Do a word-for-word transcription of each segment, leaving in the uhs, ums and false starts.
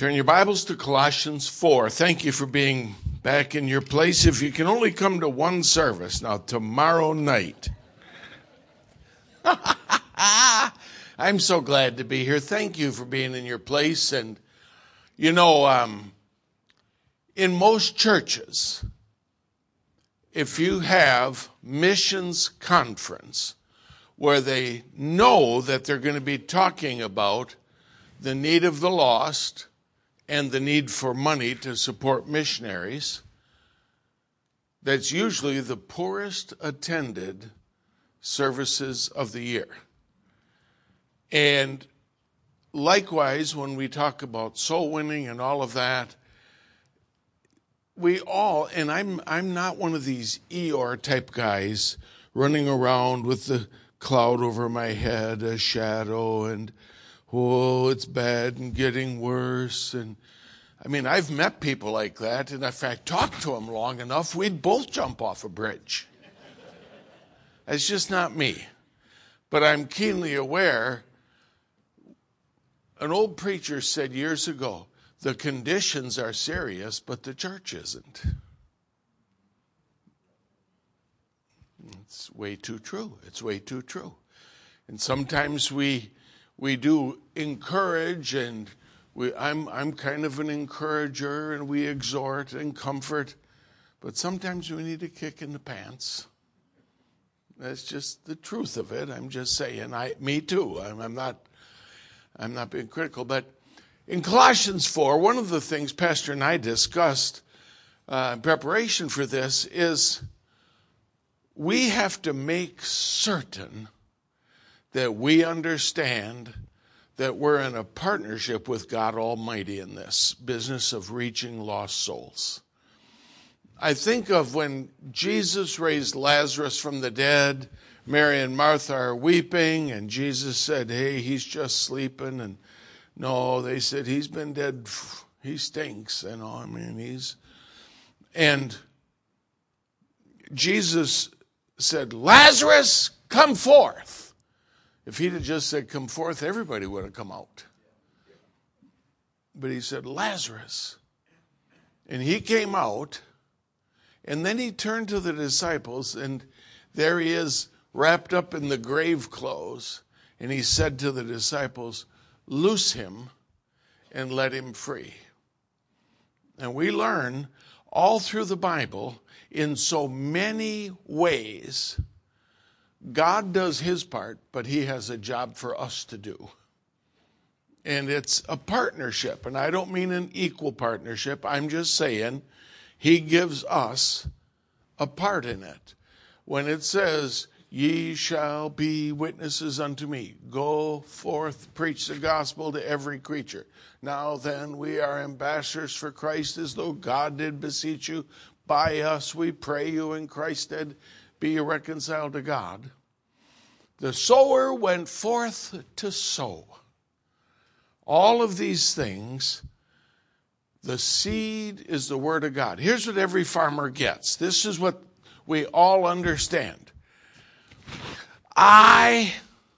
Turn your Bibles to Colossians four. Thank you for being back in your place. If you can only come to one service, now tomorrow night. I'm so glad to be here. Thank you for being in your place. And, you know, um, in most churches, if you have missions conference where they know that they're going to be talking about the need of the lost and the need for money to support missionaries, that's usually the poorest attended services of the year. And likewise, when we talk about soul winning and all of that, we all, and I'm I'm not one of these Eeyore type guys running around with the cloud over my head, a shadow, and oh, it's bad and getting worse. And I mean, I've met people like that, and if I talked to them long enough, we'd both jump off a bridge. It's just not me. But I'm keenly aware. An old preacher said years ago, the conditions are serious, but the church isn't. It's way too true. It's way too true. And sometimes we we do encourage, and we I'm I'm kind of an encourager, and we exhort and comfort, but sometimes we need a kick in the pants. That's just the truth of it. I'm just saying. I me too. I'm, I'm not. I'm not being critical, but in Colossians four, one of the things Pastor and I discussed uh, in preparation for this is we have to make certain that we understand that we're in a partnership with God Almighty in this business of reaching lost souls. I think of when Jesus raised Lazarus from the dead. Mary and Martha are weeping, and Jesus said, hey, he's just sleeping. And no, they said, he's been dead. He stinks. You know, I mean, he's... And Jesus said, Lazarus, come forth. If he'd have just said, come forth, everybody would have come out. But he said, Lazarus. And he came out, and then he turned to the disciples, and there he is, wrapped up in the grave clothes, and he said to the disciples, loose him and let him free. And we learn all through the Bible, in so many ways, God does his part, but he has a job for us to do. And it's a partnership, and I don't mean an equal partnership. I'm just saying he gives us a part in it. When it says, ye shall be witnesses unto me. Go forth, preach the gospel to every creature. Now then, we are ambassadors for Christ, as though God did beseech you. By us we pray you in Christ's stead, be you reconciled to God. The sower went forth to sow. All of these things, the seed is the word of God. Here's what every farmer gets. This is what we all understand. I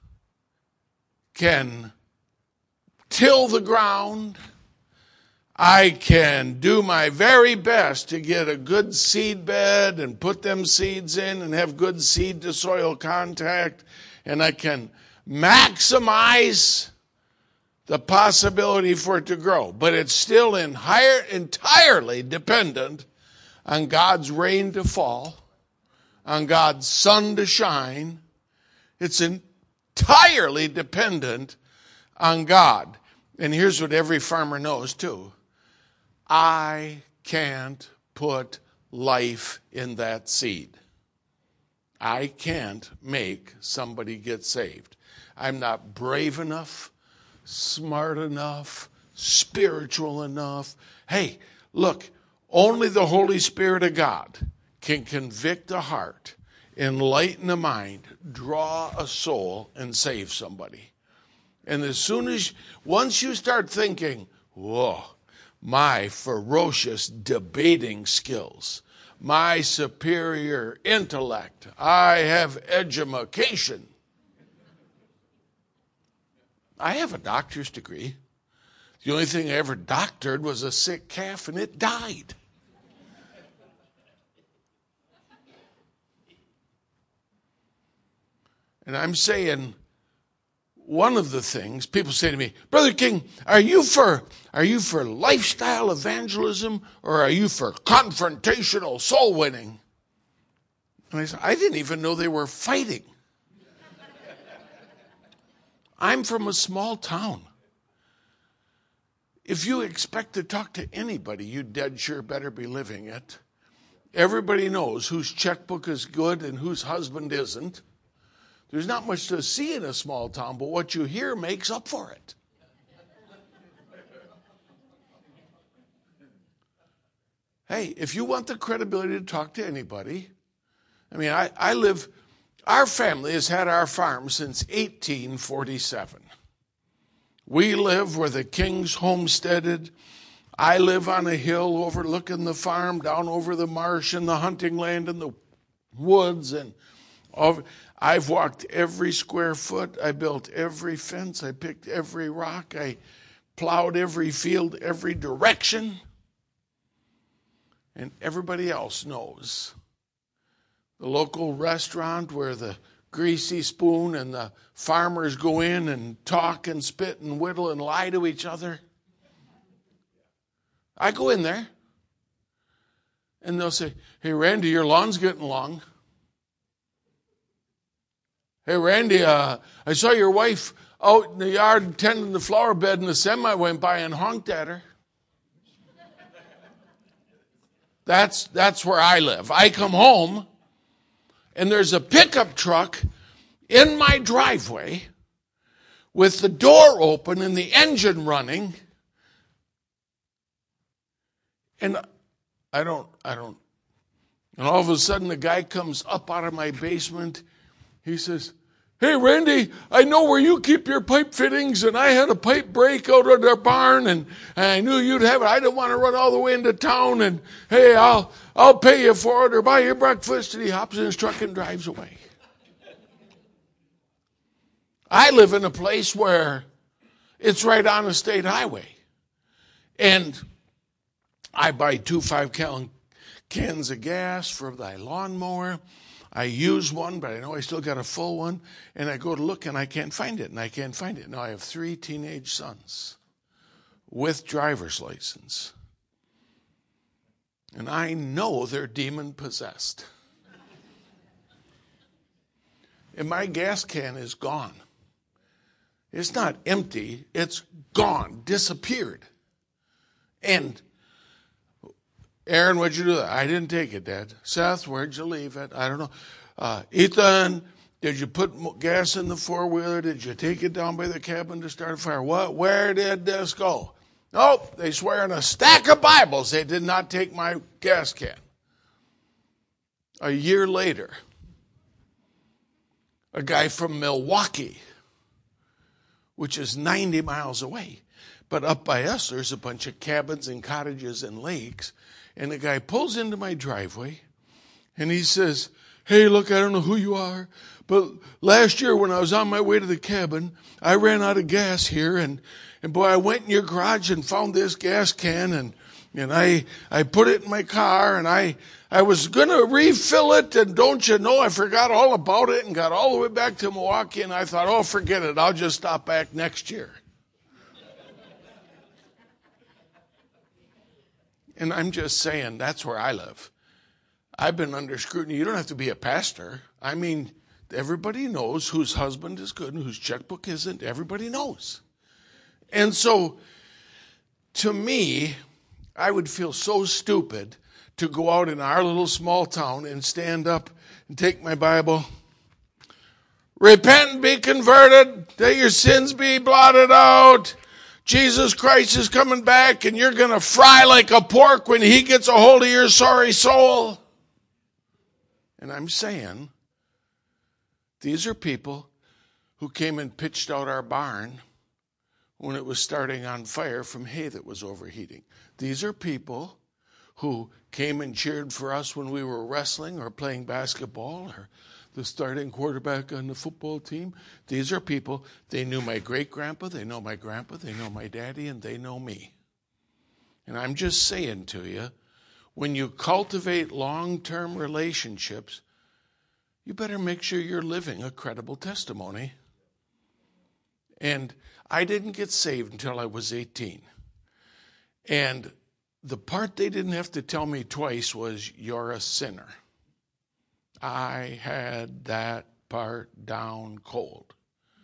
can till the ground. I can do my very best to get a good seed bed and put them seeds in and have good seed to soil contact. And I can maximize the possibility for it to grow. But it's still in higher, entirely dependent on God's rain to fall, on God's sun to shine. It's entirely dependent on God. And here's what every farmer knows too. I can't put life in that seed. I can't make somebody get saved. I'm not brave enough, smart enough, spiritual enough. Hey, look, only the Holy Spirit of God can convict a heart, enlighten a mind, draw a soul, and save somebody. And as soon as, once you start thinking, whoa, my ferocious debating skills, my superior intellect, I have education. I have a doctor's degree. The only thing I ever doctored was a sick calf, and it died. And I'm saying, one of the things people say to me, Brother King, are you for are you for lifestyle evangelism or are you for confrontational soul winning? And I said, I didn't even know they were fighting. I'm from a small town. If you expect to talk to anybody, you dead sure better be living it. Everybody knows whose checkbook is good and whose husband isn't. There's not much to see in a small town, but what you hear makes up for it. Hey, if you want the credibility to talk to anybody, I mean, I, I live, our family has had our farm since eighteen forty-seven. We live where the kings homesteaded. I live on a hill overlooking the farm, down over the marsh and the hunting land and the woods. And all, I've walked every square foot. I built every fence. I picked every rock. I plowed every field, every direction. And everybody else knows. The local restaurant where the greasy spoon and the farmers go in and talk and spit and whittle and lie to each other. I go in there and they'll say, hey, Randy, your lawn's getting long. Hey, Randy, uh, I saw your wife out in the yard tending the flower bed and the semi went by and honked at her. That's, that's where I live. I come home and there's a pickup truck in my driveway with the door open and the engine running. And I don't, I don't, and all of a sudden the guy comes up out of my basement. He says, hey, Randy, I know where you keep your pipe fittings, and I had a pipe break out of their barn, and, and I knew you'd have it. I didn't want to run all the way into town, and hey, I'll I'll pay you for it or buy you breakfast. And he hops in his truck and drives away. I live in a place where it's right on a state highway, and I buy two five-gallon cans of gas for my lawnmower. I use one, but I know I still got a full one. And I go to look, and I can't find it, and I can't find it. Now, I have three teenage sons with driver's license. And I know they're demon-possessed. And my gas can is gone. It's not empty. It's gone, disappeared. And Aaron, what'd you do? I didn't take it, Dad. Seth, where'd you leave it? I don't know. Uh, Ethan, did you put gas in the four-wheeler? Did you take it down by the cabin to start a fire? What? Where did this go? Nope, they swear in a stack of Bibles they did not take my gas can. A year later, a guy from Milwaukee, which is ninety miles away, but up by us there's a bunch of cabins and cottages and lakes. And the guy pulls into my driveway, and he says, hey, look, I don't know who you are, but last year when I was on my way to the cabin, I ran out of gas here, and, and boy, I went in your garage and found this gas can, and, and I, I put it in my car, and I, I was going to refill it, and don't you know, I forgot all about it and got all the way back to Milwaukee, and I thought, oh, forget it, I'll just stop back next year. And I'm just saying, that's where I live. I've been under scrutiny. You don't have to be a pastor. I mean, everybody knows whose husband is good and whose checkbook isn't. Everybody knows. And so, to me, I would feel so stupid to go out in our little small town and stand up and take my Bible. Repent and be converted, that your sins be blotted out. Jesus Christ is coming back, and you're going to fry like a pork when he gets a hold of your sorry soul. And I'm saying, these are people who came and pitched out our barn when it was starting on fire from hay that was overheating. These are people who came and cheered for us when we were wrestling or playing basketball. Or the starting quarterback on the football team. These are people, they knew my great-grandpa, they know my grandpa, they know my daddy, and they know me. And I'm just saying to you, when you cultivate long-term relationships, you better make sure you're living a credible testimony. And I didn't get saved until I was eighteen. And the part they didn't have to tell me twice was, you're a sinner. I had that part down cold.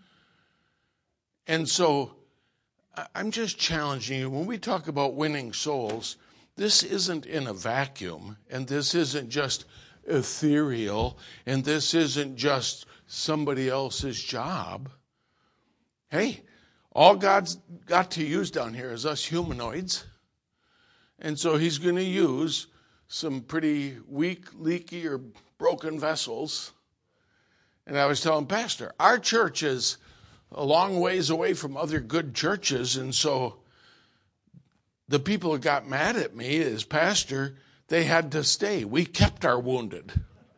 And so I'm just challenging you. When we talk about winning souls, this isn't in a vacuum, and this isn't just ethereal, and this isn't just somebody else's job. Hey, all God's got to use down here is us humanoids. And so he's going to use some pretty weak, leaky, or broken vessels. And I was telling Pastor, our church is a long ways away from other good churches, and so the people who got mad at me as pastor, they had to stay. We kept our wounded.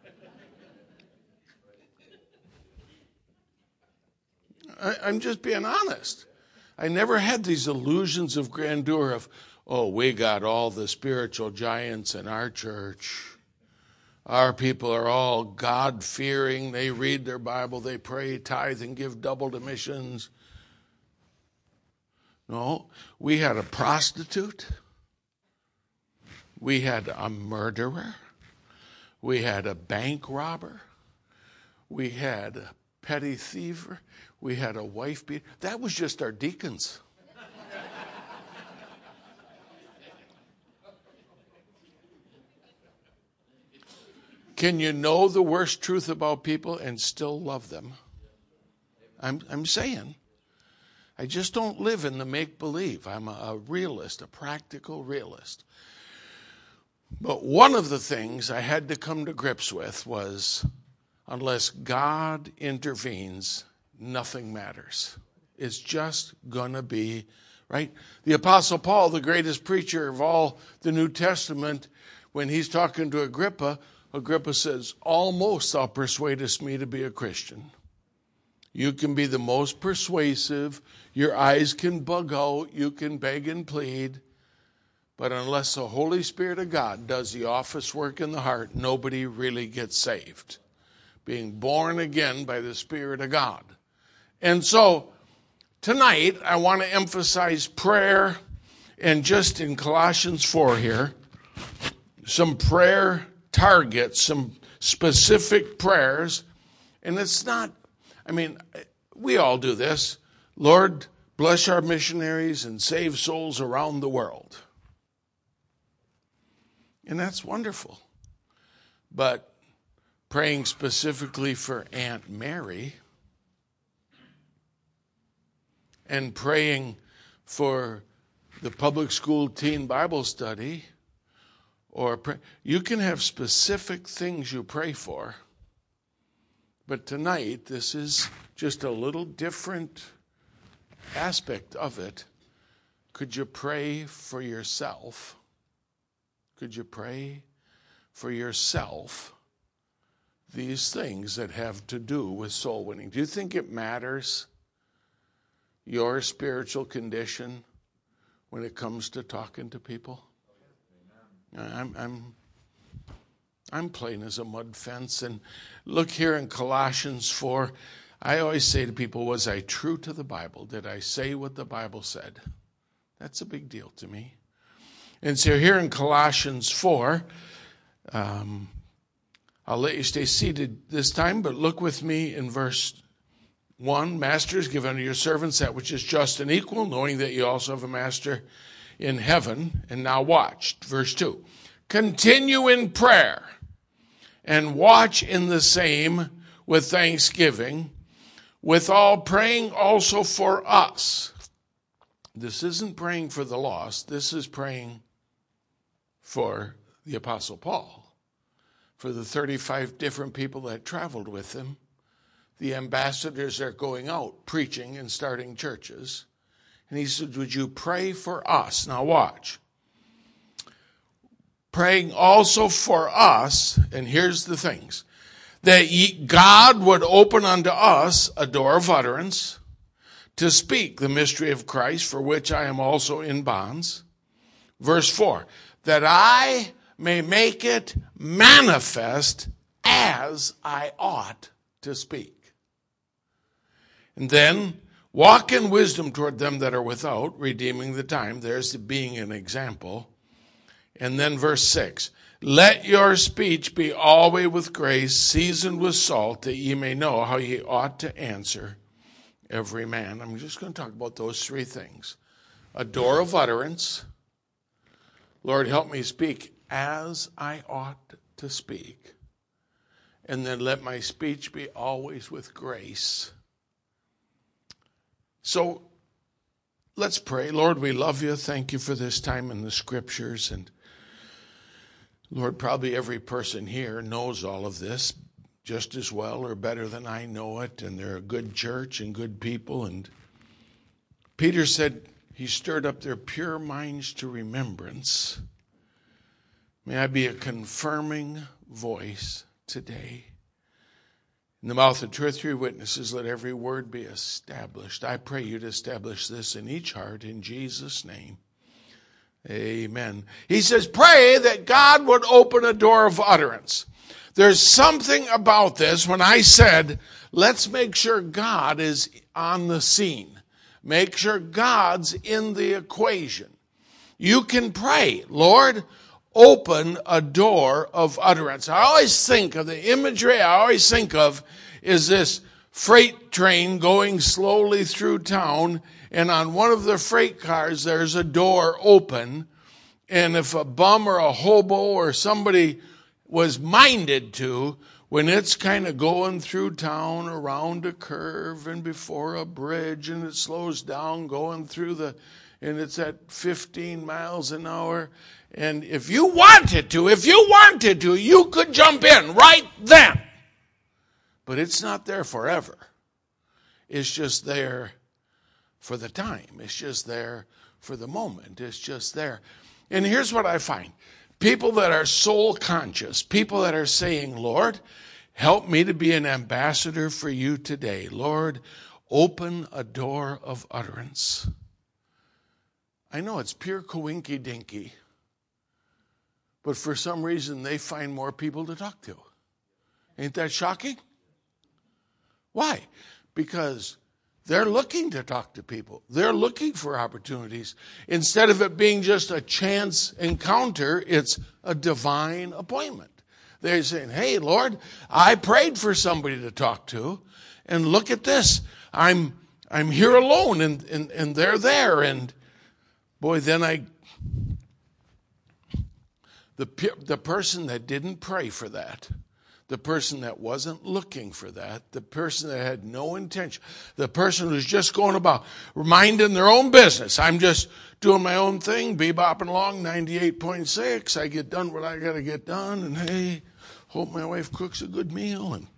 I, I'm just being honest. I never had these illusions of grandeur of, oh, we got all the spiritual giants in our church. Our people are all God-fearing. They read their Bible. They pray, tithe, and give double to missions. No, we had a prostitute. We had a murderer. We had a bank robber. We had a petty thief. We had a wife beater. That was just our deacons. Can you know the worst truth about people and still love them? I'm, I'm saying. I just don't live in the make-believe. I'm a, a realist, a practical realist. But one of the things I had to come to grips with was, unless God intervenes, nothing matters. It's just going to be, right? The Apostle Paul, the greatest preacher of all the New Testament, when he's talking to Agrippa, Agrippa says, almost thou persuadest me to be a Christian. You can be the most persuasive. Your eyes can bug out. You can beg and plead. But unless the Holy Spirit of God does the office work in the heart, nobody really gets saved. Being born again by the Spirit of God. And so tonight I want to emphasize prayer, and just in Colossians four here, some prayer targets, some specific prayers. And it's not, I mean, we all do this. Lord, bless our missionaries and save souls around the world. And that's wonderful. But praying specifically for Aunt Mary and praying for the public school teen Bible study, or pray, you can have specific things you pray for. But tonight, this is just a little different aspect of it. Could you pray for yourself? Could you pray for yourself these things that have to do with soul winning? Do you think it matters your spiritual condition when it comes to talking to people? I'm, I'm, I'm plain as a mud fence. And look here in Colossians four. I always say to people, was I true to the Bible? Did I say what the Bible said? That's a big deal to me. And so here in Colossians four, um, I'll let you stay seated this time, but look with me in verse one. Masters, give unto your servants that which is just and equal, knowing that you also have a master in heaven. And now watch, verse two. Continue in prayer and watch in the same with thanksgiving, with all praying also for us. This isn't praying for the lost. This is praying for the Apostle Paul, for the thirty-five different people that traveled with him, the ambassadors that are going out preaching and starting churches. And he said, would you pray for us? Now watch. Praying also for us, and here's the things, that ye, God would open unto us a door of utterance to speak the mystery of Christ, for which I am also in bonds. Verse four, that I may make it manifest as I ought to speak. And then, walk in wisdom toward them that are without, redeeming the time. There's the being an example. And then verse six, let your speech be always with grace, seasoned with salt, that ye may know how ye ought to answer every man. I'm just going to talk about those three things. A door of utterance. Lord, help me speak as I ought to speak. And then let my speech be always with grace. So let's pray. Lord, we love you. Thank you for this time in the scriptures. And Lord, probably every person here knows all of this just as well or better than I know it. And they're a good church and good people. And Peter said he stirred up their pure minds to remembrance. May I be a confirming voice today. In the mouth of two or three witnesses, let every word be established. I pray you to establish this in each heart in Jesus' name. Amen. He says, pray that God would open a door of utterance. There's something about this when I said, let's make sure God is on the scene. Make sure God's in the equation. You can pray, Lord, open a door of utterance. I always think of the imagery I always think of is this freight train going slowly through town, and on one of the freight cars there's a door open, and if a bum or a hobo or somebody was minded to, when it's kind of going through town around a curve and before a bridge, and it slows down going through the, and it's at fifteen miles an hour, and if you wanted to, if you wanted to, you could jump in right then. But it's not there forever. It's just there for the time. It's just there for the moment. It's just there. And here's what I find. People that are soul conscious, people that are saying, Lord, help me to be an ambassador for you today. Lord, open a door of utterance. I know it's pure coinky-dinky. But for some reason, they find more people to talk to. Ain't that shocking? Why? Because they're looking to talk to people. They're looking for opportunities. Instead of it being just a chance encounter, it's a divine appointment. They're saying, hey, Lord, I prayed for somebody to talk to, and look at this. I'm I'm here alone, and, and, and they're there. And boy, then I... The, the person that didn't pray for that, the person that wasn't looking for that, the person that had no intention, the person who's just going about minding their own business. I'm just doing my own thing, bebopping along, ninety-eight point six. I get done what I got to get done, and hey, hope my wife cooks a good meal. And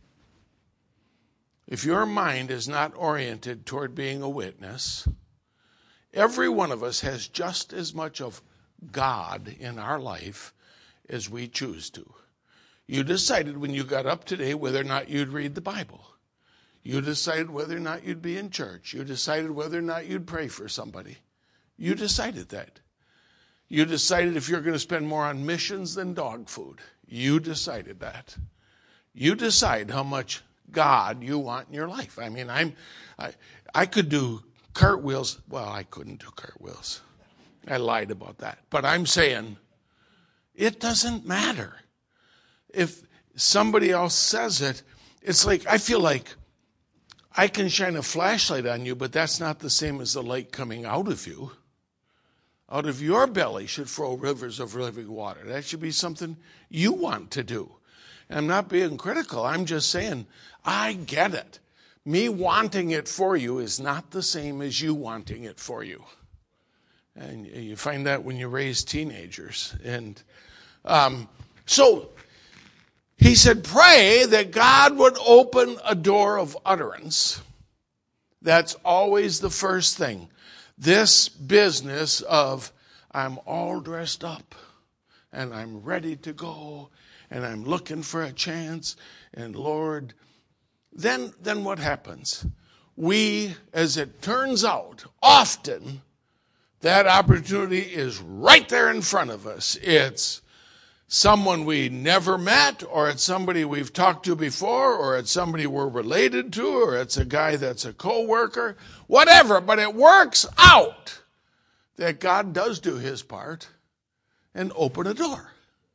if your mind is not oriented toward being a witness, every one of us has just as much of God in our life as we choose to. You decided when you got up today whether or not you'd read the Bible. You decided whether or not you'd be in church. You decided whether or not you'd pray for somebody. You decided that. You decided if you're going to spend more on missions than dog food. You decided that. You decide how much God you want in your life. I mean, I'm, I, I could do cartwheels. Well, I couldn't do cartwheels. I lied about that. But I'm saying it doesn't matter. If somebody else says it, it's like, I feel like I can shine a flashlight on you, but that's not the same as the light coming out of you. Out of your belly should flow rivers of living water. That should be something you want to do. And I'm not being critical. I'm just saying, I get it. Me wanting it for you is not the same as you wanting it for you. And you find that when you raise teenagers. And um, so he said, pray that God would open a door of utterance. That's always the first thing. This business of I'm all dressed up and I'm ready to go and I'm looking for a chance, and Lord, then, then what happens? We, as it turns out, often that opportunity is right there in front of us. It's someone we never met, or it's somebody we've talked to before, or it's somebody we're related to, or it's a guy that's a co-worker, whatever. But it works out that God does do his part and open a door.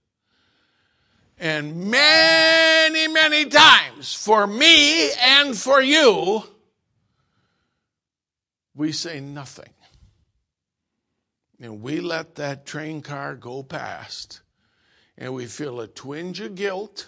And many, many times, for me and for you, we say nothing. And we let that train car go past, and we feel a twinge of guilt.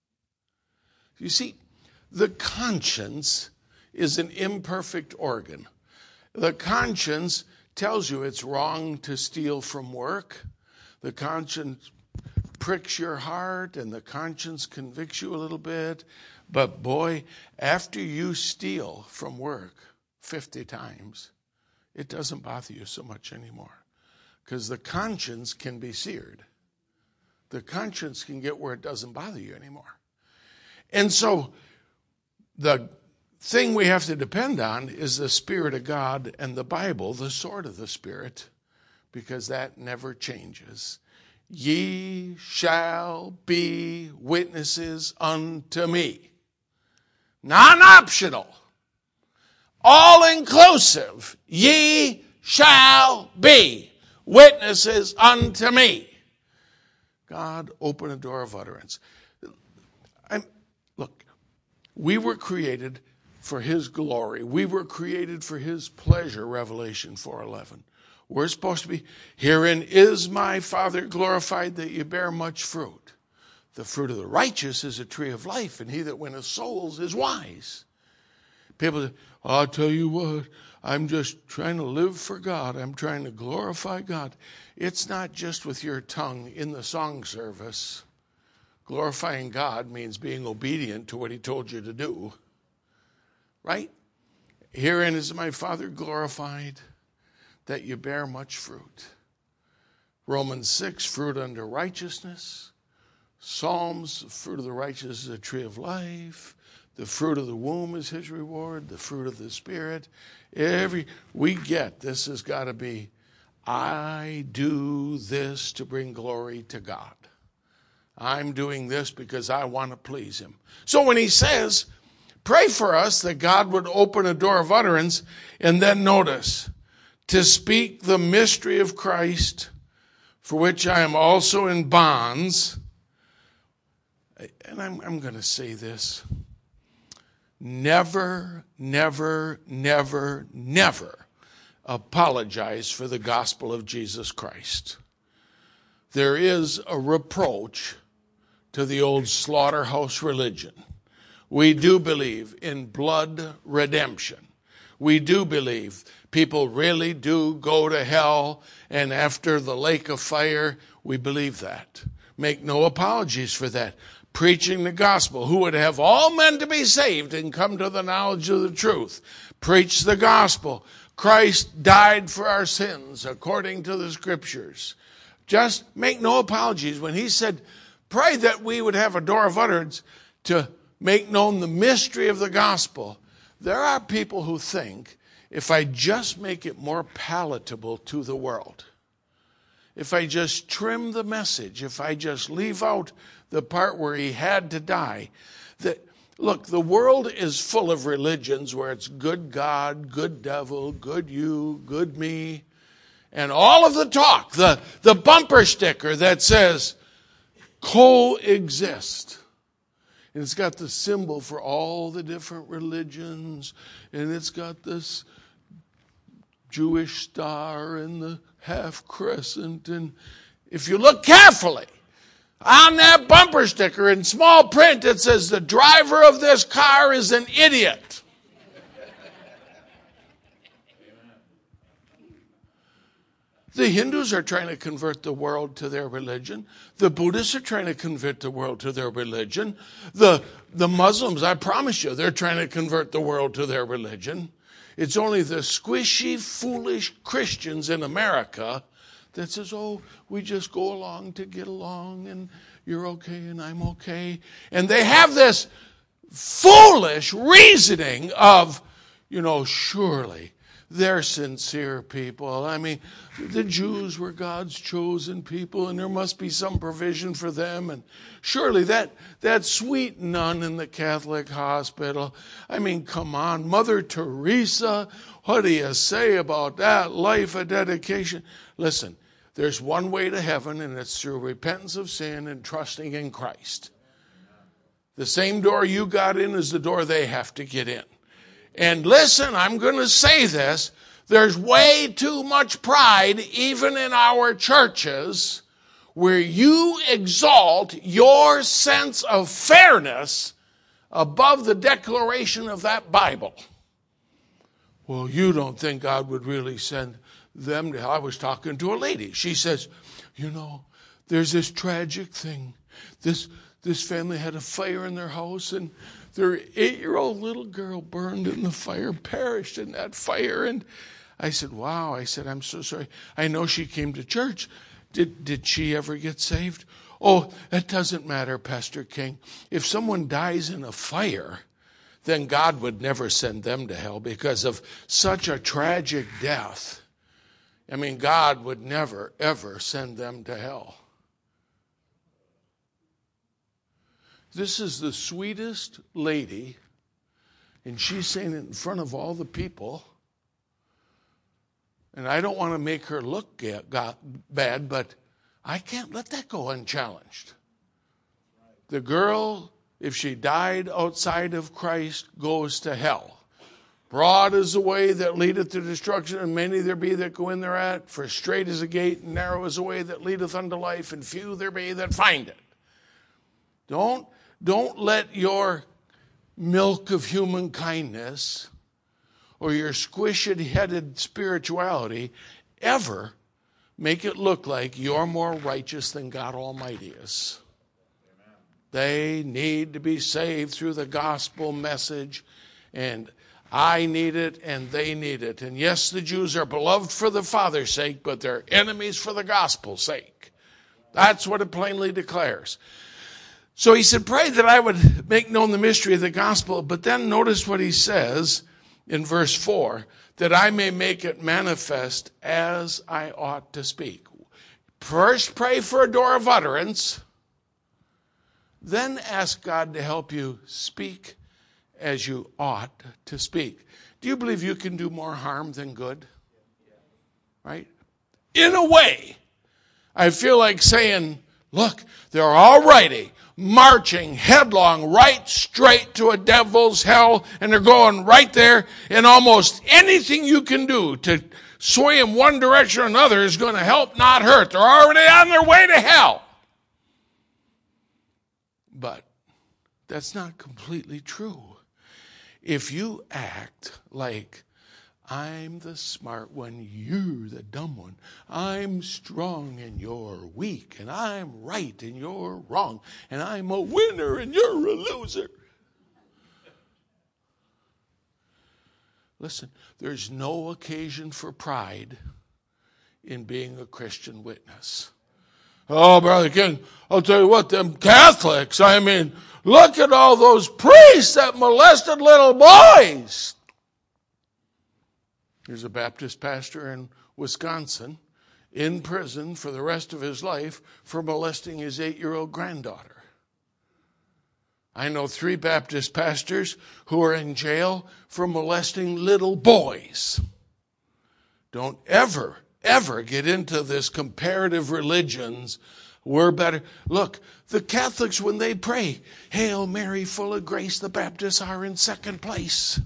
You see, the conscience is an imperfect organ. The conscience tells you it's wrong to steal from work. The conscience pricks your heart, and the conscience convicts you a little bit. But boy, after you steal from work fifty times, it doesn't bother you so much anymore, because the conscience can be seared. The conscience can get where it doesn't bother you anymore. And so the thing we have to depend on is the Spirit of God and the Bible, the sword of the Spirit, because that never changes. Ye shall be witnesses unto me. Non-optional. All-inclusive. Ye shall be witnesses unto me. God, open a door of utterance. I'm, look, we were created for his glory. We were created for his pleasure, Revelation four eleven. We're supposed to be, herein is my Father glorified, that you bear much fruit. The fruit of the righteous is a tree of life, and he that winneth souls is wise. People say, I'll tell you what, I'm just trying to live for God. I'm trying to glorify God. It's not just with your tongue in the song service. Glorifying God means being obedient to what he told you to do. Right? Herein is my Father glorified, that you bear much fruit. Romans six, fruit unto righteousness. Psalms, the fruit of the righteous is a tree of life. The fruit of the womb is his reward. The fruit of the Spirit. Every, we get, this has got to be, I do this to bring glory to God. I'm doing this because I want to please him. So when he says, pray for us that God would open a door of utterance, and then notice, to speak the mystery of Christ, for which I am also in bonds. And I'm, I'm going to say this. Never, never, never, never apologize for the gospel of Jesus Christ. There is a reproach to the old slaughterhouse religion. We do believe in blood redemption. We do believe people really do go to hell, and after the lake of fire, we believe that. Make no apologies for that. Preaching the gospel, who would have all men to be saved and come to the knowledge of the truth. Preach the gospel. Christ died for our sins according to the scriptures. Just make no apologies. When he said, pray that we would have a door of utterance to make known the mystery of the gospel. There are people who think, if I just make it more palatable to the world, if I just trim the message, if I just leave out the part where he had to die, that, look, the world is full of religions where it's good God, good devil, good you, good me, and all of the talk, the, the bumper sticker that says, coexist. And it's got the symbol for all the different religions, and it's got this Jewish star and the half crescent. And if you look carefully, on that bumper sticker in small print, it says, the driver of this car is an idiot. The Hindus are trying to convert the world to their religion. The Buddhists are trying to convert the world to their religion. The, the Muslims, I promise you, they're trying to convert the world to their religion. It's only the squishy, foolish Christians in America that says, oh, we just go along to get along, and you're okay and I'm okay. And they have this foolish reasoning of, you know, surely they're sincere people. I mean, the Jews were God's chosen people, and there must be some provision for them. And surely that, that sweet nun in the Catholic hospital, I mean, come on, Mother Teresa, what do you say about that life of dedication? Listen, there's one way to heaven, and it's through repentance of sin and trusting in Christ. The same door you got in is the door they have to get in. And listen, I'm going to say this. There's way too much pride, even in our churches, where you exalt your sense of fairness above the declaration of that Bible. Well, you don't think God would really send them to hell. I was talking to a lady. She says, you know, there's this tragic thing. This, this family had a fire in their house, and their eight-year-old little girl burned in the fire, perished in that fire. And I said, wow. I said, I'm so sorry. I know she came to church. Did, did she ever get saved? Oh, that doesn't matter, Pastor King. If someone dies in a fire, then God would never send them to hell because of such a tragic death. I mean, God would never, ever send them to hell. This is the sweetest lady, and she's saying it in front of all the people. And I don't want to make her look bad, but I can't let that go unchallenged. The girl, if she died outside of Christ, goes to hell. Broad is the way that leadeth to destruction, and many there be that go in thereat. For straight is the gate, and narrow is the way that leadeth unto life, and few there be that find it. Don't Don't let your milk of human kindness or your squishy-headed spirituality ever make it look like you're more righteous than God Almighty is. Amen. They need to be saved through the gospel message, and I need it and they need it. And yes, the Jews are beloved for the Father's sake, but they're enemies for the gospel's sake. That's what it plainly declares. So he said, pray that I would make known the mystery of the gospel. But then notice what he says in verse four, that I may make it manifest as I ought to speak. First pray for a door of utterance. Then ask God to help you speak as you ought to speak. Do you believe you can do more harm than good? Right? In a way, I feel like saying, look, they're already marching headlong right straight to a devil's hell, and they're going right there, and almost anything you can do to sway in one direction or another is going to help, not hurt. They're already on their way to hell. But that's not completely true. If you act like I'm the smart one, you're the dumb one. I'm strong and you're weak, and I'm right and you're wrong, and I'm a winner and you're a loser. Listen, there's no occasion for pride in being a Christian witness. Oh, Brother King, I'll tell you what, them Catholics, I mean, look at all those priests that molested little boys. There's a Baptist pastor in Wisconsin in prison for the rest of his life for molesting his eight-year-old granddaughter. I know three Baptist pastors who are in jail for molesting little boys. Don't ever, ever get into this comparative religions. We're better. Look, the Catholics, when they pray, Hail Mary, full of grace, the Baptists are in second place.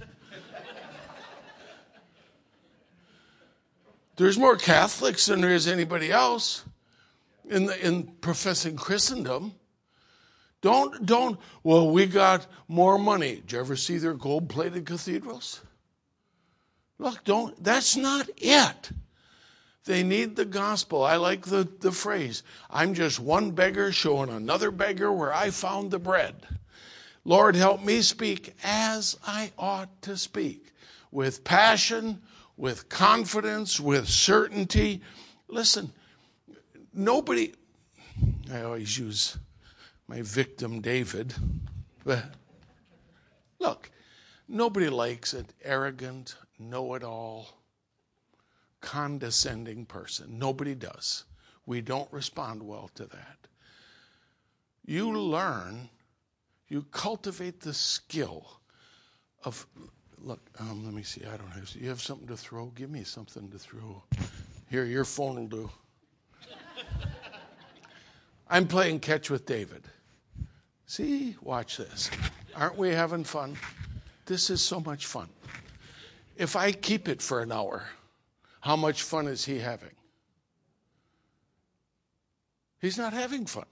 There's more Catholics than there is anybody else in the, in professing Christendom. Don't, don't, well, we got more money. Did you ever see their gold-plated cathedrals? Look, don't, that's not it. They need the gospel. I like the, the phrase, I'm just one beggar showing another beggar where I found the bread. Lord, help me speak as I ought to speak, with passion, with confidence, with certainty. Listen, nobody, I always use my victim David, but look, nobody likes an arrogant, know-it-all, condescending person. Nobody does. We don't respond well to that. You learn, you cultivate the skill of, look, um, let me see, I don't have, you have something to throw? Give me something to throw. Here, your phone will do. I'm playing catch with David. See, watch this. Aren't we having fun? This is so much fun. If I keep it for an hour, how much fun is he having? He's not having fun.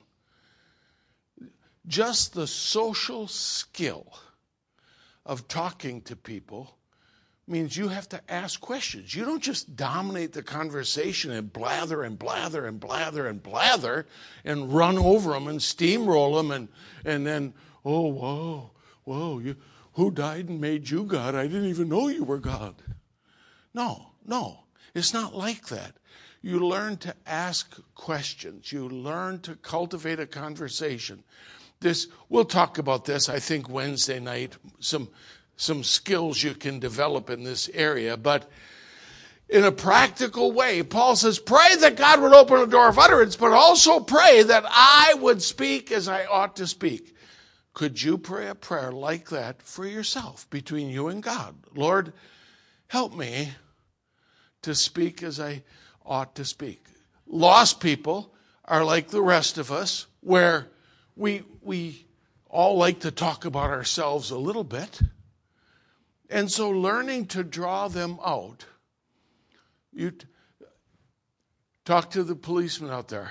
Just the social skill of talking to people means you have to ask questions. You don't just dominate the conversation and blather and blather and blather and blather and run over them and steamroll them and, and then, oh, whoa, whoa, you, who died and made you God? I didn't even know you were God. No, no, it's not like that. You learn to ask questions. You learn to cultivate a conversation. This, we'll talk about this, I think, Wednesday night, some some skills you can develop in this area. But in a practical way, Paul says, pray that God would open a door of utterance, but also pray that I would speak as I ought to speak. Could you pray a prayer like that for yourself, between you and God? Lord, help me to speak as I ought to speak. Lost people are like the rest of us, where we we all like to talk about ourselves a little bit. And so learning to draw them out. You t- talk to the policeman out there.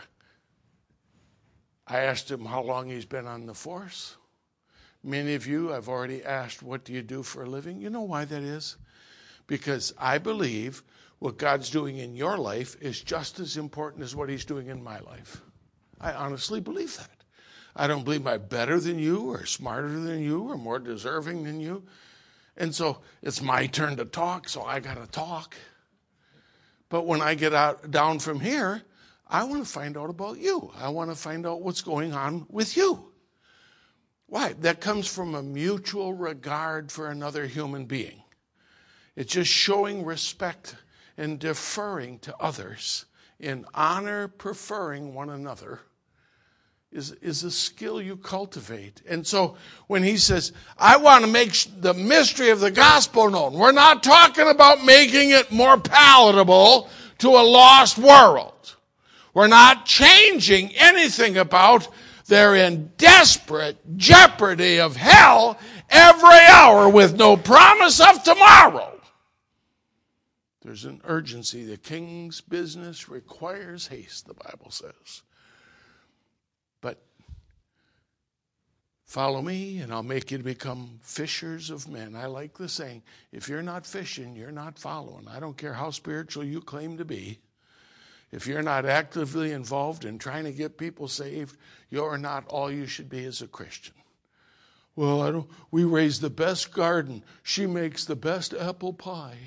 I asked him how long he's been on the force. Many of you, I've already asked, what do you do for a living? You know why that is? Because I believe what God's doing in your life is just as important as what he's doing in my life. I honestly believe that. I don't believe I'm better than you or smarter than you or more deserving than you. And so it's my turn to talk, so I got to talk. But when I get out down from here, I want to find out about you. I want to find out what's going on with you. Why? That comes from a mutual regard for another human being. It's just showing respect and deferring to others, in honor, preferring one another, is, is a skill you cultivate. And so when he says, I want to make the mystery of the gospel known, we're not talking about making it more palatable to a lost world. We're not changing anything about they're in desperate jeopardy of hell every hour with no promise of tomorrow. There's an urgency. The king's business requires haste, the Bible says. But follow me and I'll make you to become fishers of men. I like the saying, if you're not fishing, you're not following. I don't care how spiritual you claim to be. If you're not actively involved in trying to get people saved, you're not all you should be as a Christian. Well, I don't, we raise the best garden. She makes the best apple pie.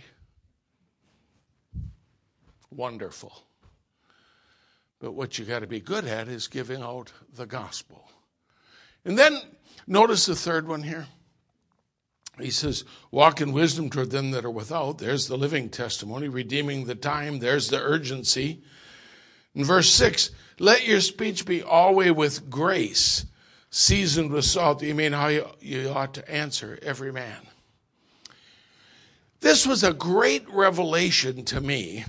Wonderful. But what you got to be good at is giving out the gospel. And then notice the third one here. He says, walk in wisdom toward them that are without. There's the living testimony, redeeming the time. There's the urgency. In verse six, let your speech be always with grace, seasoned with salt, that you may know how you, you ought to answer every man. This was a great revelation to me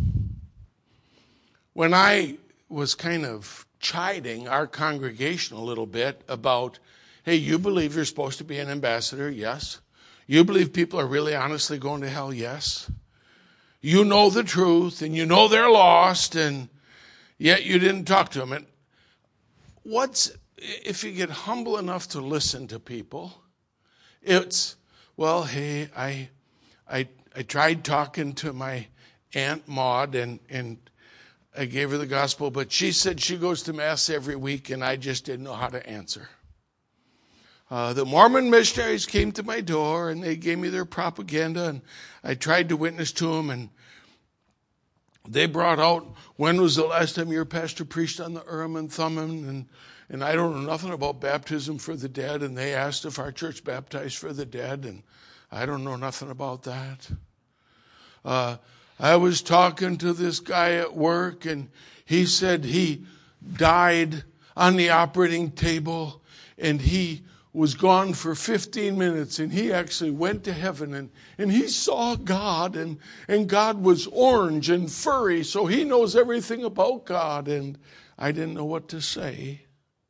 when I was kind of chiding our congregation a little bit about, hey, you believe you're supposed to be an ambassador? Yes. You believe people are really honestly going to hell? Yes. You know the truth, and you know they're lost, and yet you didn't talk to them. And what's, if you get humble enough to listen to people, it's, well, hey, I I, I tried talking to my Aunt Maud, and, and I gave her the gospel, but she said she goes to Mass every week, and I just didn't know how to answer. Uh, the Mormon missionaries came to my door, and they gave me their propaganda, and I tried to witness to them, and they brought out, when was the last time your pastor preached on the Urim and Thummim? And, and I don't know nothing about baptism for the dead. And they asked if our church baptized for the dead. And I don't know nothing about that. Uh, I was talking to this guy at work, and he said he died on the operating table, and he was gone for fifteen minutes, and he actually went to heaven, and, and he saw God, and, and God was orange and furry, so he knows everything about God, and I didn't know what to say.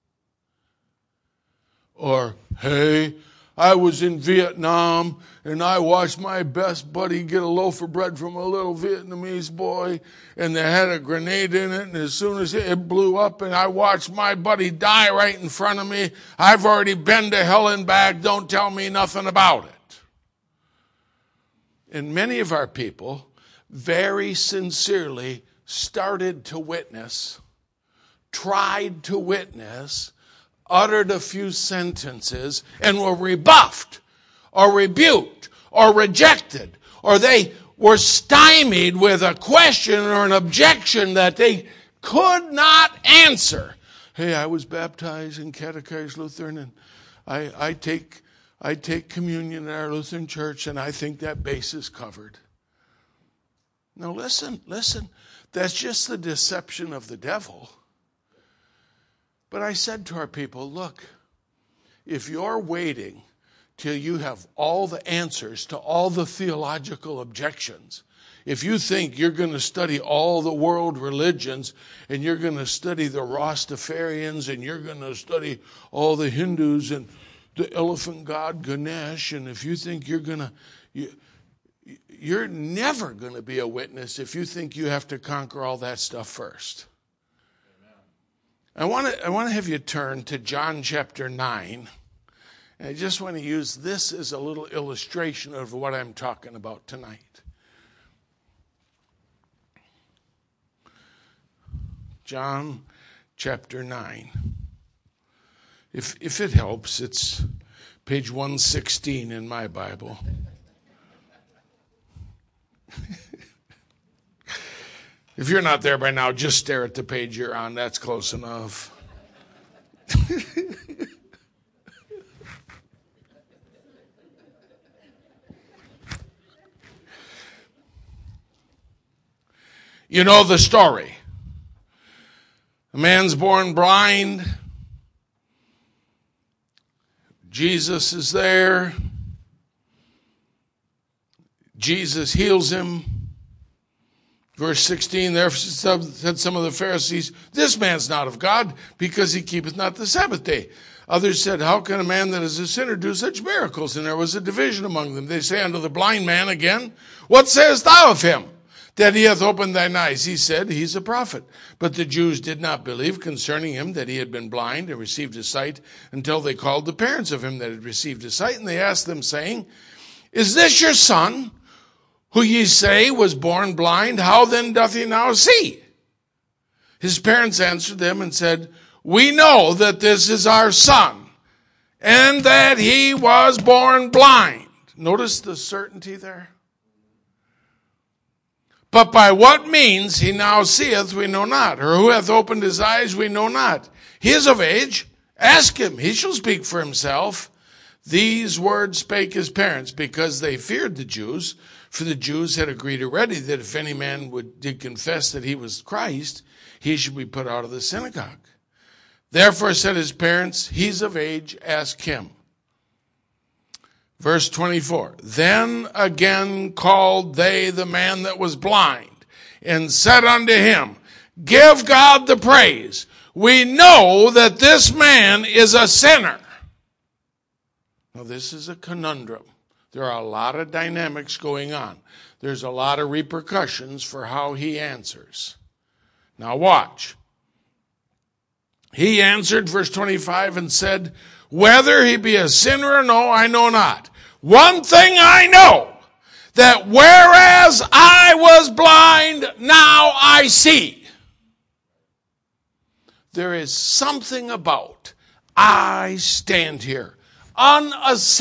Or, hey, I was in Vietnam, and I watched my best buddy get a loaf of bread from a little Vietnamese boy, and they had a grenade in it, and as soon as it blew up, and I watched my buddy die right in front of me. I've already been to hell and back. Don't tell me nothing about it. And many of our people very sincerely started to witness, tried to witness, uttered a few sentences, and were rebuffed or rebuked or rejected, or they were stymied with a question or an objection that they could not answer. Hey, I was baptized in Catechized Lutheran, and I, I take I take communion in our Lutheran church, and I think that base is covered. Now listen, listen, that's just the deception of the devil. But I said to our people, look, if you're waiting till you have all the answers to all the theological objections, if you think you're going to study all the world religions, and you're going to study the Rastafarians, and you're going to study all the Hindus and the elephant god Ganesh, and if you think you're going to, you, you're never going to be a witness if you think you have to conquer all that stuff first. I want to I want to have you turn to John chapter nine. And I just want to use this as a little illustration of what I'm talking about tonight. John chapter nine. If if it helps, it's page one sixteen in my Bible. If you're not there by now, just stare at the page you're on. That's close enough. You know the story. A man's born blind. Jesus is there. Jesus heals him. Verse sixteen, there said some of the Pharisees, this man's not of God, because he keepeth not the Sabbath day. Others said, how can a man that is a sinner do such miracles? And there was a division among them. They say unto the blind man again, what sayest thou of him, that he hath opened thine eyes? He said, he's a prophet. But the Jews did not believe concerning him that he had been blind and received his sight, until they called the parents of him that had received his sight. And they asked them, saying, is this your son, who ye say was born blind? How then doth he now see? His parents answered them and said, we know that this is our son, and that he was born blind. Notice the certainty there. But by what means he now seeth, we know not. Or who hath opened his eyes, we know not. He is of age. Ask him. He shall speak for himself. These words spake his parents, because they feared the Jews. For the Jews had agreed already that if any man would did confess that he was Christ, he should be put out of the synagogue. Therefore said his parents, he's of age, ask him. Verse twenty-four, then again called they the man that was blind, and said unto him, give God the praise. We know that this man is a sinner. Now this is a conundrum. There are a lot of dynamics going on. There's a lot of repercussions for how he answers. Now watch. He answered, verse twenty-five, and said, whether he be a sinner or no, I know not. One thing I know, that whereas I was blind, now I see. There is something about I stand here,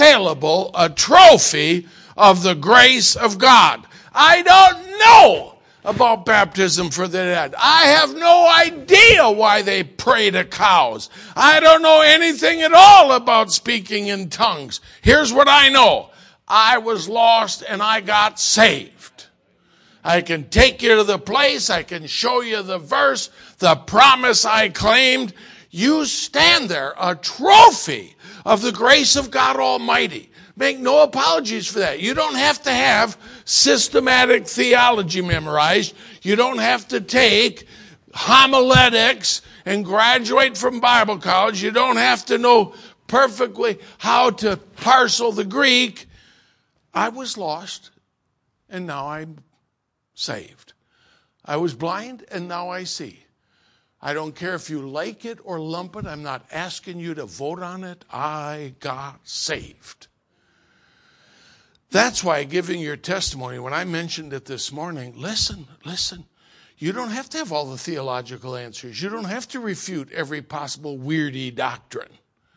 unassailable, a trophy of the grace of God. I don't know about baptism for the dead. I have no idea why they pray to cows. I don't know anything at all about speaking in tongues. Here's what I know. I was lost and I got saved. I can take you to the place. I can show you the verse, the promise I claimed. You stand there, a trophy of the grace of God Almighty. Make no apologies for that. You don't have to have systematic theology memorized. You don't have to take homiletics and graduate from Bible college. You don't have to know perfectly how to parcel the Greek. I was lost, and now I'm saved. I was blind, and now I see. I don't care if you like it or lump it. I'm not asking you to vote on it. I got saved. That's why giving your testimony, when I mentioned it this morning, listen, listen. You don't have to have all the theological answers. You don't have to refute every possible weirdy doctrine.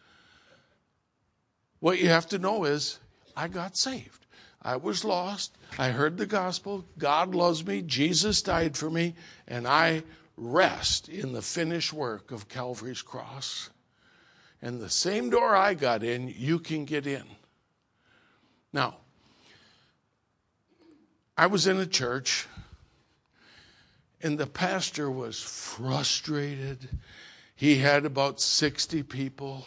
What you have to know is, I got saved. I was lost. I heard the gospel. God loves me. Jesus died for me. And I rest in the finished work of Calvary's cross. And the same door I got in, you can get in. Now, I was in a church, and the pastor was frustrated. He had about sixty people.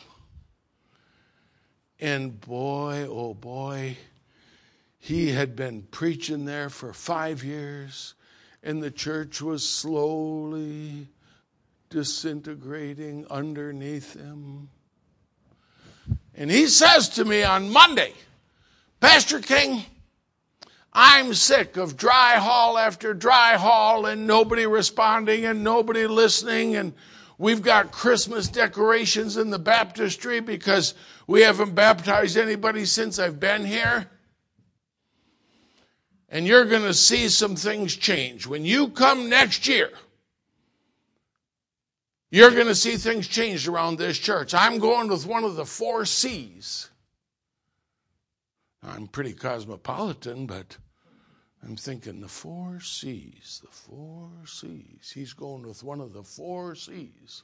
And boy, oh boy, he had been preaching there for five years, and the church was slowly disintegrating underneath him. And he says to me on Monday, Pastor King, I'm sick of dry hall after dry hall and nobody responding and nobody listening. And we've got Christmas decorations in the baptistry because we haven't baptized anybody since I've been here. And you're going to see some things change. When you come next year, you're going to see things change around this church. I'm going with one of the four C's. I'm pretty cosmopolitan, but I'm thinking the four C's, the four C's. He's going with one of the four C's.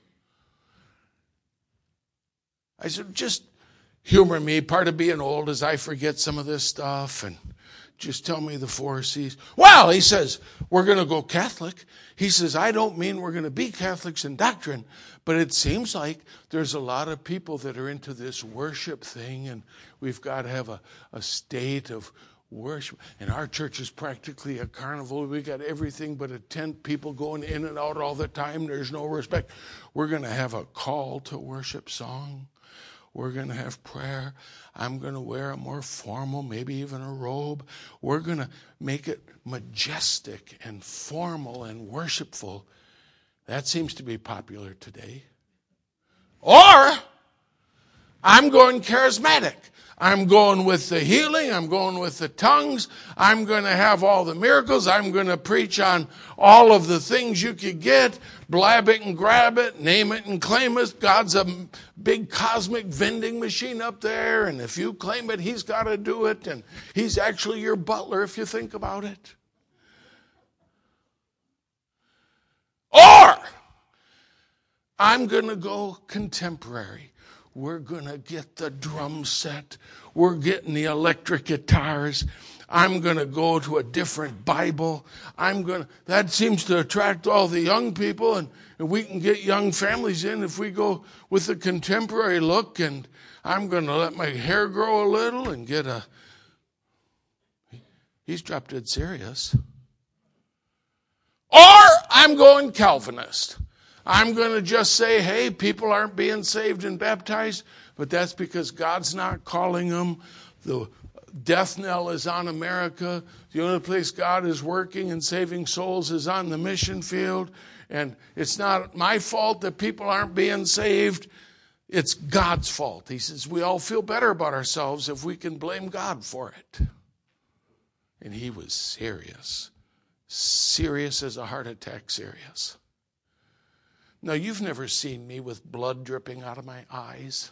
I said, just humor me. Part of being old is I forget some of this stuff, and just tell me the four C's. Well, he says, we're going to go Catholic. He says, I don't mean we're going to be Catholics in doctrine, but it seems like there's a lot of people that are into this worship thing, and we've got to have a, a state of worship. And our church is practically a carnival. We got everything but a tent, people going in and out all the time. There's no respect. We're going to have a call to worship song. We're going to have prayer. I'm going to wear a more formal, maybe even a robe. We're going to make it majestic and formal and worshipful. That seems to be popular today. Or I'm going charismatic. I'm going with the healing. I'm going with the tongues. I'm going to have all the miracles. I'm going to preach on all of the things you could get. Blab it and grab it. Name it and claim it. God's a big cosmic vending machine up there. And if you claim it, he's got to do it. And he's actually your butler if you think about it. Or I'm going to go contemporary. We're going to get the drum set. We're getting the electric guitars. I'm going to go to a different Bible. I'm going to, that seems to attract all the young people, and, and we can get young families in if we go with a contemporary look. And I'm going to let my hair grow a little and get a, he's drop dead serious. Or I'm going Calvinist. I'm going to just say, hey, people aren't being saved and baptized, but that's because God's not calling them. The death knell is on America. The only place God is working and saving souls is on the mission field. And it's not my fault that people aren't being saved. It's God's fault. He says we all feel better about ourselves if we can blame God for it. And he was serious. Serious as a heart attack, serious. Now, you've never seen me with blood dripping out of my eyes.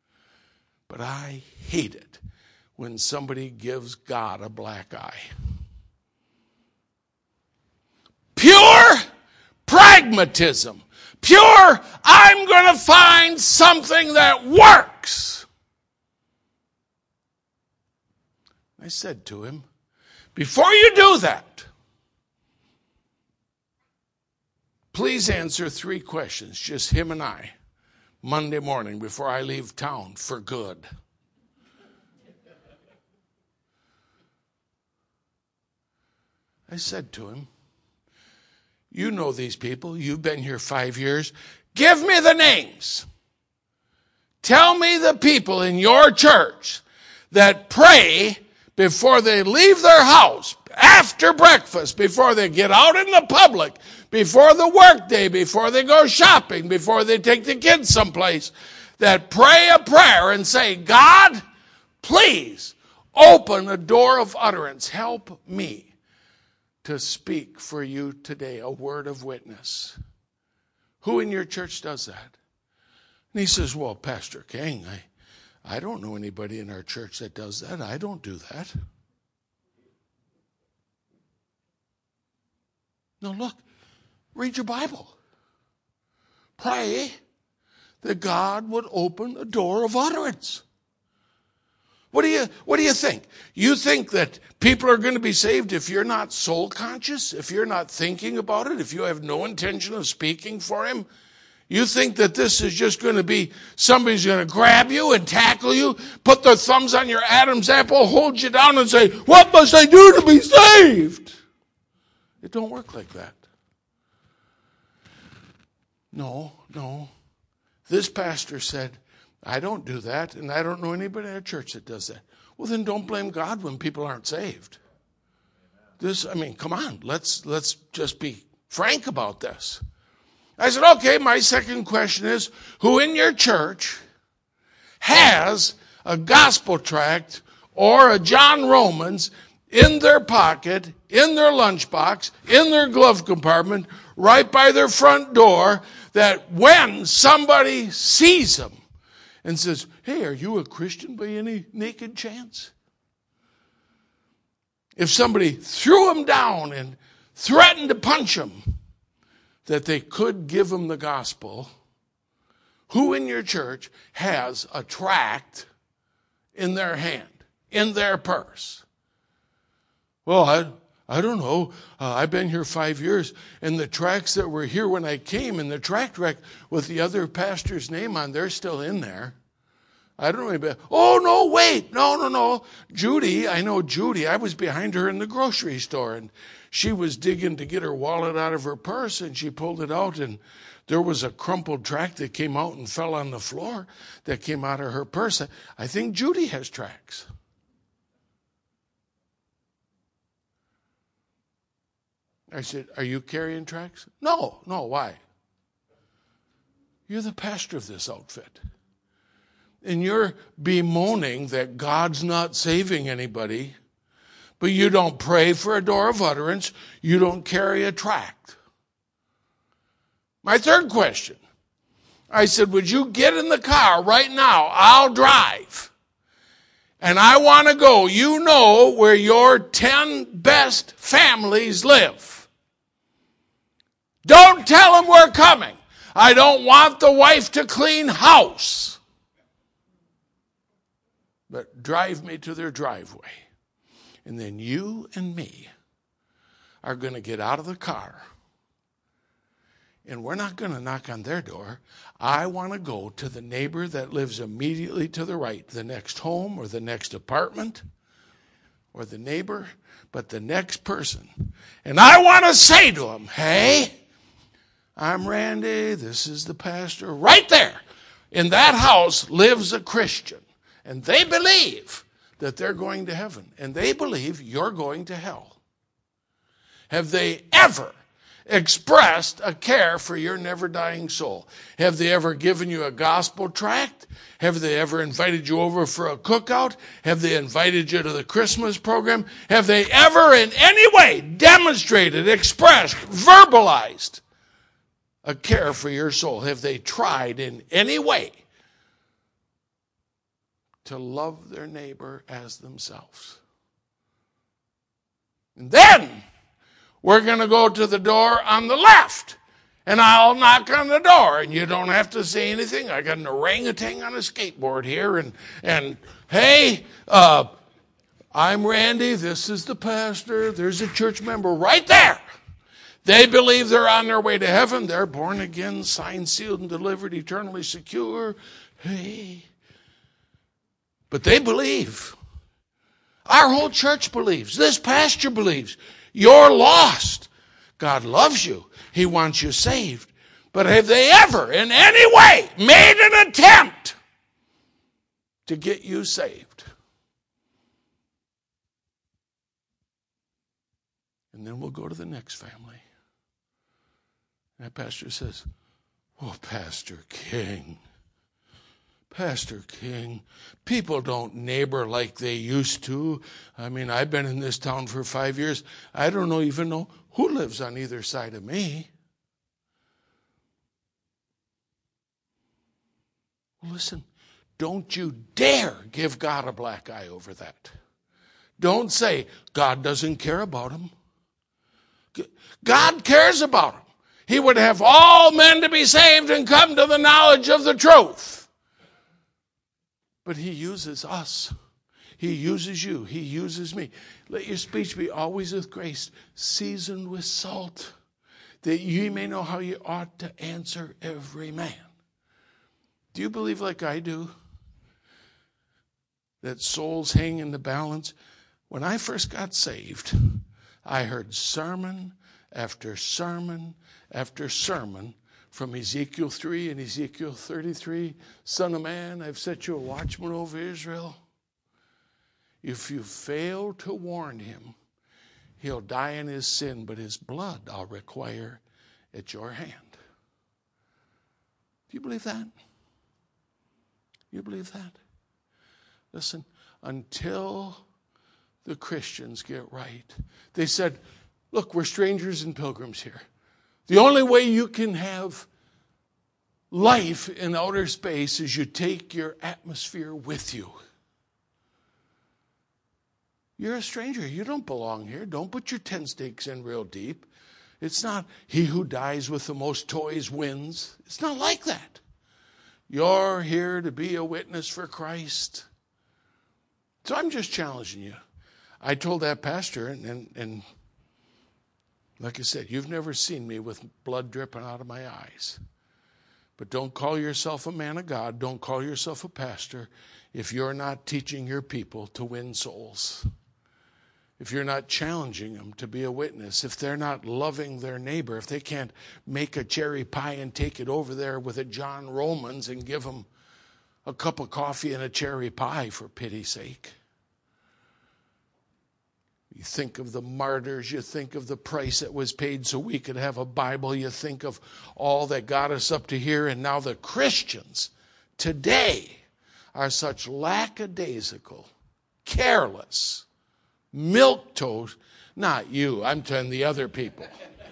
But I hate it when somebody gives God a black eye. pragmatism. Pure, I'm going to find something that works. I said to him, before you do that, please answer three questions, just him and I, Monday morning before I leave town for good. I said to him, you know these people. You've been here five years. Give me the names. Tell me the people in your church that pray before they leave their house, after breakfast, before they get out in the public, before the workday, before they go shopping, before they take the kids someplace, that pray a prayer and say, God, please open a door of utterance. Help me to speak for you today, a word of witness. Who in your church does that? And he says, well, Pastor King, I, I don't know anybody in our church that does that. I don't do that. No, look, read your Bible. Pray that God would open a door of utterance. What do you, what do you think? You think that people are going to be saved if you're not soul conscious, if you're not thinking about it, if you have no intention of speaking for him? You think that this is just going to be somebody's going to grab you and tackle you, put their thumbs on your Adam's apple, hold you down and say, what must I do to be saved? It don't work like that. No, no. This pastor said, I don't do that, and I don't know anybody in our church that does that. Well, then don't blame God when people aren't saved. This, I mean, come on, let's let's just be frank about this. I said, okay, my second question is, who in your church has a gospel tract or a John Romans in their pocket, in their lunchbox, in their glove compartment, right by their front door, that when somebody sees them, and says, hey, are you a Christian by any naked chance? If somebody threw him down and threatened to punch him, that they could give him the gospel, who in your church has a tract in their hand, in their purse? Well, I, I don't know. Uh, I've been here five years, and the tracts that were here when I came, and the tract rack with the other pastor's name on, they're still in there. I don't know anybody. Oh, no, wait. No, no, no. Judy, I know Judy. I was behind her in the grocery store, and she was digging to get her wallet out of her purse, and she pulled it out, and there was a crumpled tract that came out and fell on the floor that came out of her purse. I think Judy has tracts. I said, are you carrying tracts? No, no, why? You're the pastor of this outfit. And you're bemoaning that God's not saving anybody, but you don't pray for a door of utterance. You don't carry a tract. My third question, I said, would you get in the car right now? I'll drive. And I want to go. You know where your ten best families live. Don't tell them we're coming. I don't want the wife to clean house. But drive me to their driveway. And then you and me are going to get out of the car. And we're not going to knock on their door. I want to go to the neighbor that lives immediately to the right, the next home or the next apartment or the neighbor, but the next person. And I want to say to him, hey, I'm Randy. This is the pastor. Right there in that house lives a Christian. And they believe that they're going to heaven. And they believe you're going to hell. Have they ever expressed a care for your never-dying soul? Have they ever given you a gospel tract? Have they ever invited you over for a cookout? Have they invited you to the Christmas program? Have they ever in any way demonstrated, expressed, verbalized a care for your soul? Have they tried in any way to love their neighbor as themselves? And then we're going to go to the door on the left. And I'll knock on the door, and you don't have to say anything. I got an orangutan on a skateboard here, and, and hey, uh, I'm Randy. This is the pastor. There's a church member right there. They believe they're on their way to heaven. They're born again, signed, sealed, and delivered, eternally secure. Hey. But they believe. Our whole church believes. This pastor believes. You're lost. God loves you. He wants you saved. But have they ever, in any way, made an attempt to get you saved? And then we'll go to the next family. That pastor says, oh, Pastor King, Pastor King, people don't neighbor like they used to. I mean, I've been in this town for five years. I don't know, even know who lives on either side of me. Well, listen, don't you dare give God a black eye over that. Don't say God doesn't care about him. God cares about him. He would have all men to be saved and come to the knowledge of the truth. But he uses us. He uses you. He uses me. Let your speech be always with grace, seasoned with salt, that ye may know how you ought to answer every man. Do you believe like I do that souls hang in the balance? When I first got saved, I heard sermon after sermon after sermon from Ezekiel three and Ezekiel thirty-three. Son of man, I've set you a watchman over Israel. If you fail to warn him, he'll die in his sin, but his blood I'll require at your hand. Do you believe that? You believe that? Listen, until the Christians get right. They said, look, we're strangers and pilgrims here. The only way you can have life in outer space is you take your atmosphere with you. You're a stranger. You don't belong here. Don't put your tent stakes in real deep. It's not he who dies with the most toys wins. It's not like that. You're here to be a witness for Christ. So I'm just challenging you. I told that pastor, and, and, and like I said, you've never seen me with blood dripping out of my eyes. But don't call yourself a man of God. Don't call yourself a pastor if you're not teaching your people to win souls. If you're not challenging them to be a witness, if they're not loving their neighbor, if they can't make a cherry pie and take it over there with a John Romans and give them a cup of coffee and a cherry pie, for pity's sake. You think of the martyrs, you think of the price that was paid so we could have a Bible, you think of all that got us up to here, and now the Christians today are such lackadaisical, careless, milquetoast. Not you, I'm telling the other people.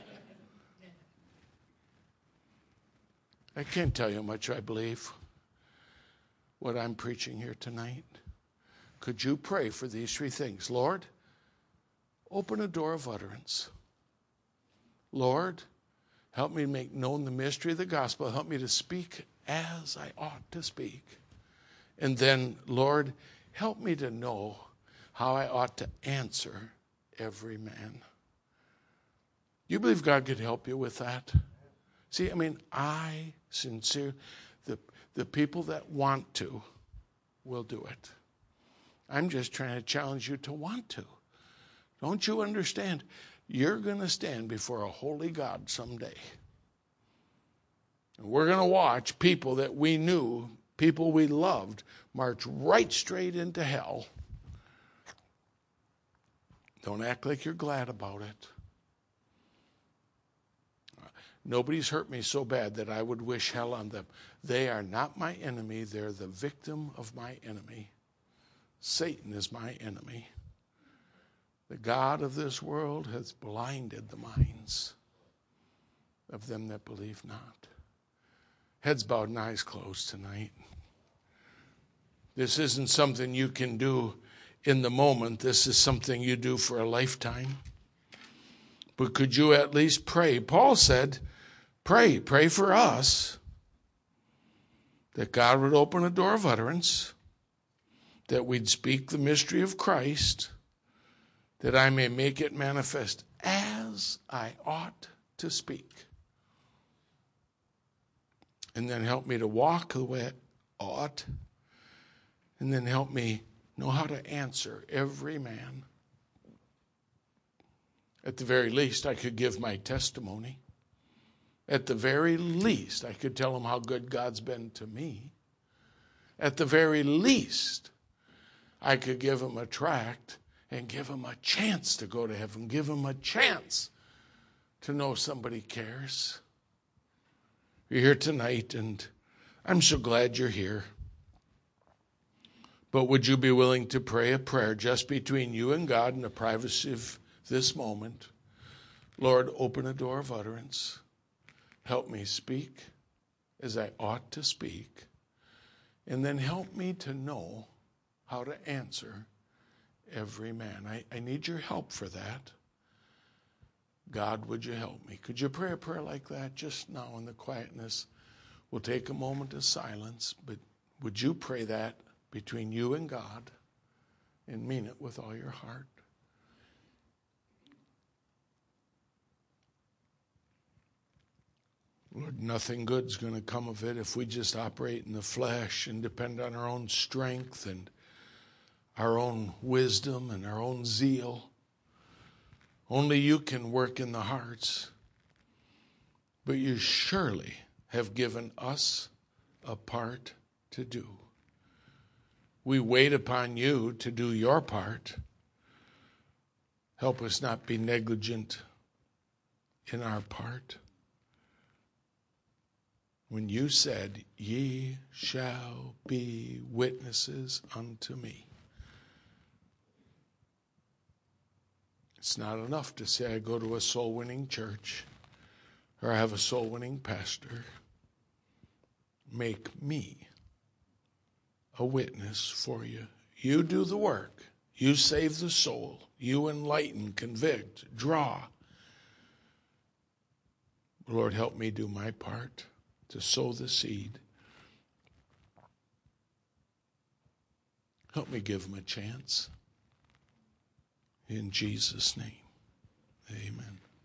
I can't tell you how much I believe what I'm preaching here tonight. Could you pray for these three things? Lord, open a door of utterance. Lord, help me make known the mystery of the gospel. Help me to speak as I ought to speak. And then, Lord, help me to know how I ought to answer every man. You believe God could help you with that? See, I mean, I sincerely, the, the people that want to will do it. I'm just trying to challenge you to want to. Don't you understand? You're going to stand before a holy God someday. And we're going to watch people that we knew, people we loved, march right straight into hell. Don't act like you're glad about it. Nobody's hurt me so bad that I would wish hell on them. They are not my enemy. They're the victim of my enemy. Satan is my enemy. The God of this world has blinded the minds of them that believe not. Heads bowed and eyes closed tonight. This isn't something you can do in the moment. This is something you do for a lifetime. But could you at least pray? Paul said, Pray, pray for us that God would open a door of utterance, that we'd speak the mystery of Christ, that I may make it manifest as I ought to speak. And then help me to walk the way I ought. And then help me know how to answer every man. At the very least, I could give my testimony. At the very least, I could tell them how good God's been to me. At the very least, I could give them a tract and give them a chance to go to heaven. Give them a chance to know somebody cares. You're here tonight, and I'm so glad you're here. But would you be willing to pray a prayer just between you and God in the privacy of this moment? Lord, open a door of utterance. Help me speak as I ought to speak. And then help me to know how to answer every man. I, I need your help for that. God, would you help me? Could you pray a prayer like that just now in the quietness? We'll take a moment of silence, but would you pray that between you and God and mean it with all your heart? Lord, nothing good's going to come of it if we just operate in the flesh and depend on our own strength and our own wisdom and our own zeal. Only you can work in the hearts. But you surely have given us a part to do. We wait upon you to do your part. Help us not be negligent in our part. When you said, ye shall be witnesses unto me. It's not enough to say I go to a soul-winning church or I have a soul-winning pastor. Make me a witness for you. You do the work. You save the soul. You enlighten, convict, draw. Lord, help me do my part to sow the seed. Help me give them a chance. In Jesus' name, amen.